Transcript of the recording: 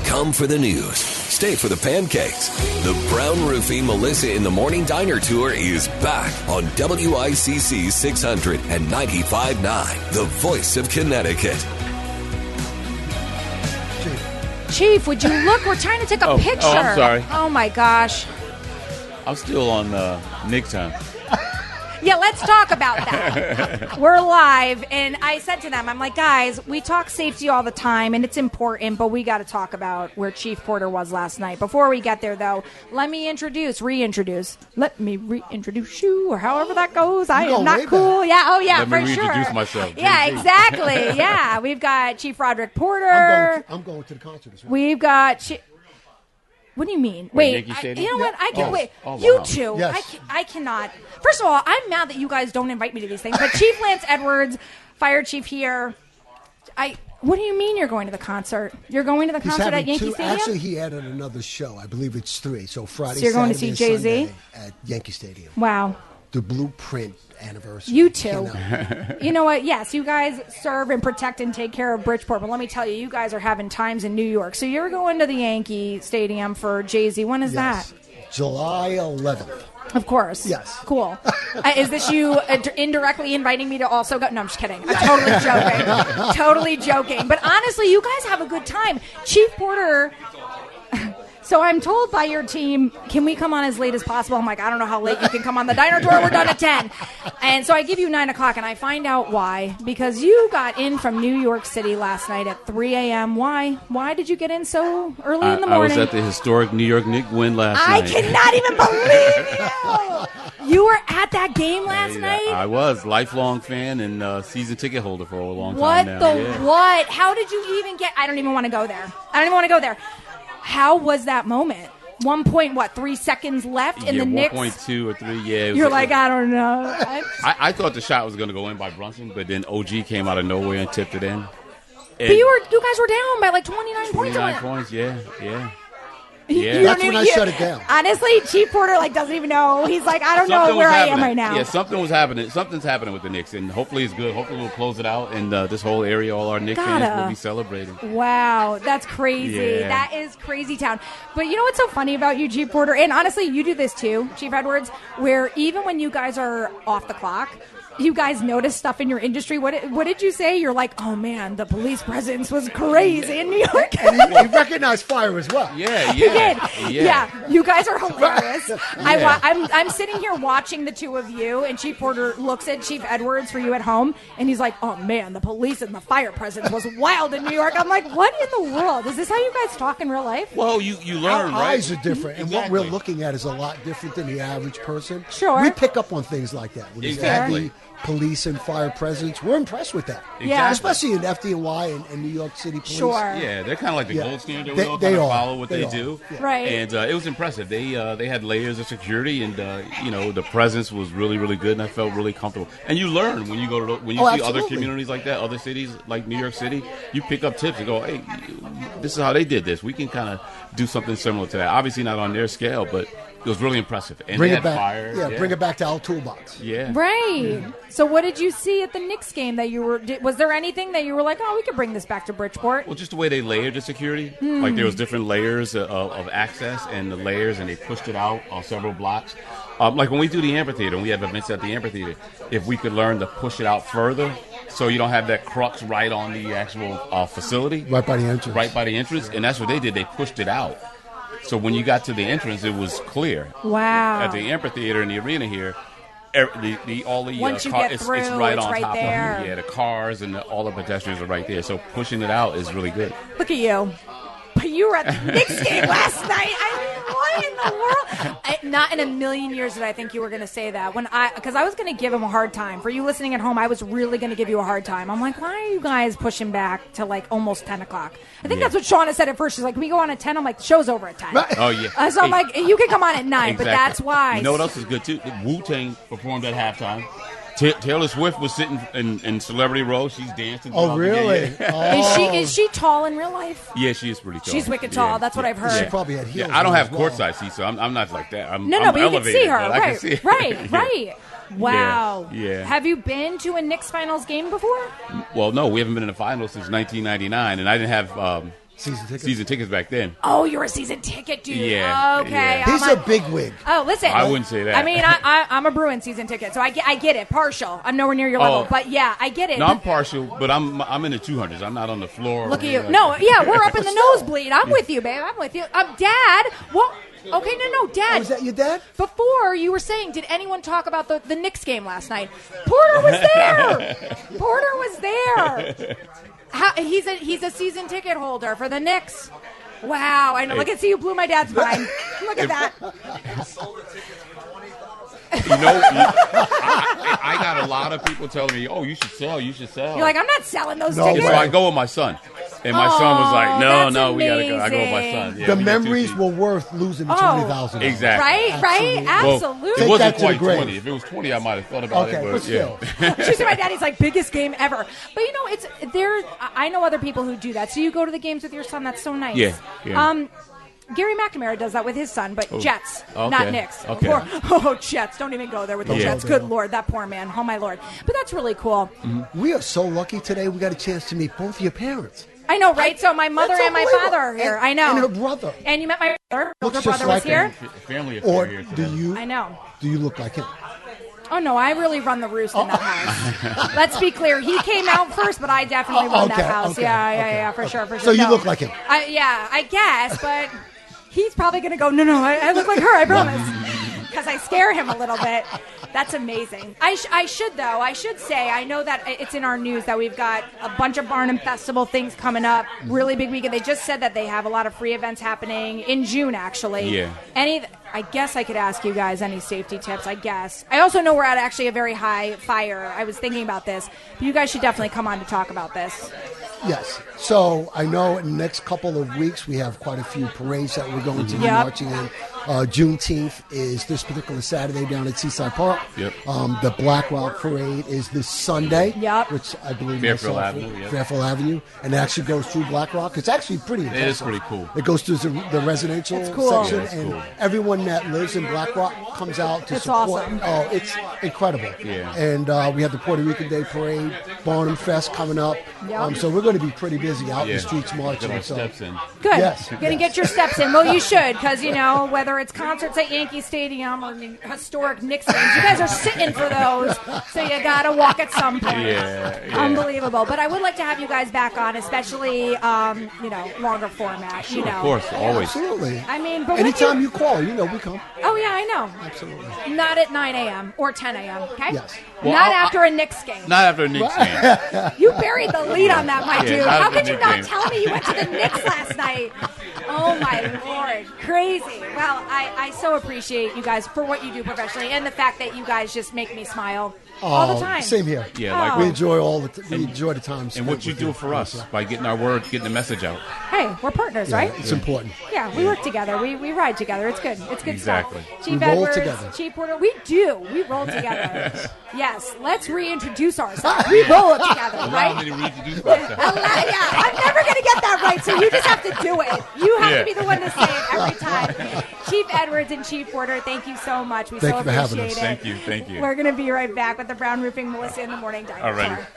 Come for the news. Stay for the pancakes. The Brown Roofing Melissa in the Morning Diner Tour is back on WICC 600 and 95.9, the voice of Connecticut. Chief, would you look? We're trying to take a picture. Oh, I'm sorry. Oh, my gosh. I'm still on Nick time. Yeah, let's talk about that. We're live, and I said to them, I'm like, guys, we talk safety all the time, and it's important, but we got to talk about where Chief Porter was last night. Before we get there, though, let me reintroduce you, or however that goes. I am not cool. Yeah, oh, yeah, Let for me sure. reintroduce myself. Yeah, exactly. Yeah, we've got Chief Roderick Porter. I'm going to the concert as well. We've got... What do you mean? Wait, Yankee Stadium? you know what? I can wait. Oh, wow. You two, Yes. I cannot. First of all, I'm mad that you guys don't invite me to these things. But Chief Lance Edwards, fire chief here. What do you mean you're going to the concert? You're going to the concert at Yankee Stadium? Actually, he added another show. I believe it's 3. So Friday, So you're going to Saturday, see and Jay-Z? Sunday at Yankee Stadium. Wow. The Blueprint anniversary. You two. Cannot. You know what? Yes, you guys serve and protect and take care of Bridgeport. But let me tell you, you guys are having times in New York. So you're going to the Yankee Stadium for Jay-Z. When is Yes. that? July 11th. Of course. Yes. Cool. Is this you indirectly inviting me to also go? No, I'm just kidding. I'm totally joking. Totally joking. But honestly, you guys have a good time. Chief Porter... So I'm told by your team, can we come on as late as possible? I'm like, I don't know how late you can come on the diner tour. We're done at 10. And so I give you 9 o'clock, and I find out why. Because you got in from New York City last night at 3 a.m. Why? Why did you get in so early in the morning? I was at the historic New York Knicks win last I night. cannot even believe you. You were at that game last night? I was. Lifelong fan and season ticket holder for a long What time now. the Yeah. what? How did you even get... I don't even want to go there. How was that moment? 3 seconds left in the Knicks? 1.2 or 3, yeah. It was You're like, I don't know. I thought the shot was going to go in by Brunson, but then OG came out of nowhere and tipped it in. But you guys were down by like 29 points. 29 points, yeah. You That's don't when I even- shut it down. Honestly, Chief Porter doesn't even know. He's like, I don't know where I am right now. Yeah, something was happening. Something's happening with the Knicks, and hopefully it's good. Hopefully we'll close it out, and this whole area, all our Knicks fans will be celebrating. Wow, that's crazy. Yeah. That is crazy town. But you know what's so funny about you, Chief Porter? And honestly, you do this too, Chief Edwards, where even when you guys are off the clock, you guys notice stuff in your industry. What did you say? You're like, oh man, the police presence was crazy in New York. And he recognized fire as well. Yeah. He did. Yeah, you guys are hilarious. I'm sitting here watching the two of you, and Chief Porter looks at Chief Edwards for you at home, and he's like, oh man, the police and the fire presence was wild in New York. I'm like, what in the world? Is this how you guys talk in real life? Well, you learn, Our right? eyes are different, and what Exactly. we're looking at is a lot different than the average person. Sure. We pick up on things like that. When there's Exactly. heavy police and fire presence, we're impressed with that. Yeah. Especially in FDNY and New York City police. Sure. Yeah, they're kind of like the Yeah. gold standard. They- We all they kind of are. follow what They they are. do. Yeah. Right. And it was impressive. They had layers of security, and the presence was really, really good, and I felt really comfortable. And you learn when you go to when you see other absolutely. communities like that, other cities like New York City. You pick up tips and go, hey, this is how they did this. We can kind of do something similar to that. Obviously not on their scale, but it was really impressive. And Bring they it had back. fire. Bring it back to our toolbox. Yeah. Right. So what did you see at the Knicks game that you were... Was there anything that you were like, oh, we could bring this back to Bridgeport? Well, just the way they layered the security. Like there was different layers of access and the layers, and they pushed it out on several blocks. Like when we do the amphitheater, and we have events at the amphitheater, if we could learn to push it out further so you don't have that crux right on the actual facility. Right by the entrance. Right by the entrance. And that's what they did. They pushed it out. So when you got to the entrance, it was clear. Wow. At the amphitheater in the arena here, all the Once you car, get through, it's right it's on right top there. of you. Yeah, the cars and all the pedestrians are right there. So pushing it out is really good. Look at you. But you were at the Knicks game last night. I mean, what in the world? Not in a million years did I think you were going to say that. Because I was going to give him a hard time. For you listening at home, I was really going to give you a hard time. I'm like, why are you guys pushing back to like almost 10 o'clock? I think that's what Shauna said at first. She's like, can we go on at 10? I'm like, the show's over at 10. Oh, yeah. So I'm like, you can come on at 9, Exactly. but that's why. You know what else is good, too? Wu-Tang performed at halftime. Taylor Swift was sitting in Celebrity Row. She's dancing. Oh, throughout the really? game. Oh. Is she tall in real life? Yeah, she is pretty tall. She's wicked tall. That's what I've heard. She probably had heels Yeah, I don't on have as well. courtside seats, so I'm not like that. I'm No, but you can elevated, see her. but I can Right, see her. right, Yeah. right. Wow. Yeah. Have you been to a Knicks finals game before? Well, no, we haven't been in the finals since 1999, and I didn't have season tickets back then. Oh, you're a season ticket dude. Yeah, Okay. yeah. He's a big wig. Oh, listen. I wouldn't say that. I mean, I'm a Bruins season ticket, so I get it. Partial. I'm nowhere near your level, but yeah, I get it. No, I'm partial, but I'm in the 200s. I'm not on the floor. Look at you. No, yeah, we're up in the nosebleed. I'm with you, babe. I'm with you. Dad, what? Okay, no, Dad. Was that your dad? Before, you were saying, did anyone talk about the Knicks game last night? Porter was there. Porter was there. He's a season ticket holder for the Knicks. Wow, I know. Look at you blew my dad's mind. Look at that. I got a lot of people telling me, "Oh, you should sell. You should sell." You're like, I'm not selling those No tickets. So I go with my son, and my son was like, that's "No, we gotta go." I go with my amazing. son. Yeah, The we got two memories seats. were worth losing the Oh. $20,000. Exactly. Right? Well, Absolutely. it Take wasn't that to the quite grave. 20. If it was 20, I might have thought about Okay, it. but But still. yeah. She said my daddy's like biggest game ever. But you know, it's there. I know other people who do that. So you go to the games with your son. That's so nice. Yeah. Gary McNamara does that with his son, but Jets, Okay. not Knicks. Okay. Jets. Don't even go there with the Yeah. Jets. Good Lord, that poor man. Oh, my Lord. But that's really cool. We are so lucky today. We got a chance to meet both your parents. I know, right? So my mother That's and my unbelievable. father are here. And- I know. and her brother. And you met my brother. Looks Older just brother like was here. him. Family Or affair here do today. you? I know. Do you look like him? Oh, no, I really run the roost in that house. Let's be clear. He came out first, but I definitely run that house. okay, Yeah, okay. for sure. So you No. look like him. I guess, but he's probably going to go, no, I look like her, I promise. Because I scare him a little bit. That's amazing. I should say, I know that it's in our news that we've got a bunch of Barnum Festival things coming up. Really big weekend. They just said that they have a lot of free events happening in June, actually. Yeah. I guess I could ask you guys any safety tips, I guess. I also know we're at actually a very high fire. I was thinking about this. But you guys should definitely come on to talk about this. Yes. So I know in the next couple of weeks we have quite a few parades that we're going to be Yep. marching in. Juneteenth is this particular Saturday down at Seaside Park. Yep. The Black Rock Parade is this Sunday, Yep. which I believe Fairfield myself- Avenue, yep. Fairfield Avenue, and it actually goes through Black Rock. It's actually pretty impressive. It is pretty cool. It goes through the residential It's cool. section, Yeah, it's and cool. everyone that lives in Black Rock comes out to It's support. awesome. Oh, it's incredible. Yeah. And we have the Puerto Rican Day Parade, Barnum Fest coming up. Yep. So we're going to be pretty busy out in the Yeah. streets marching. Get our So steps in. Good. Yes, You're going to yes. get your steps in. Well, you should, because, whether it's concerts at Yankee Stadium or historic Knicks games, you guys are sitting for those, so you got to walk at some point. Yeah. Unbelievable. But I would like to have you guys back on, especially, longer format, Of course, always. absolutely. I mean, but Anytime you call, we come. Oh, yeah, I know. Absolutely. Not at 9 a.m. or 10 a.m., okay? Yes. Well, Not I'll- after a Knicks game. Not after a Knicks game. You buried the lead on that, my Yeah, dude. not How after could you Knicks not game. tell me you went to the Knicks last night? Oh, my Lord. Crazy. Well, I so appreciate you guys for what you do professionally and the fact that you guys just make me smile all the time. Same here. Yeah, like Oh. We enjoy we enjoy the time. And spent what you with do for us by getting our word, getting the message out. Hey, we're partners, Yeah, right? it's important. Yeah, we work together. We ride together. It's good. It's good Exactly. stuff. Chief We roll Edwards, together. Chief Porter. We do. We roll together. Yes. Let's reintroduce ourselves. We roll together, Allow right? me to reintroduce myself. Yeah, I'm never going to get that right, so you just have to do it. You have Yeah. to be the one to say it every time. Chief Edwards and Chief Porter, thank you so much. We Thank so you for having appreciate us. it. Thank you. We're going to be right back with the Brown Roofing Melissa in the Morning Diner. All righty.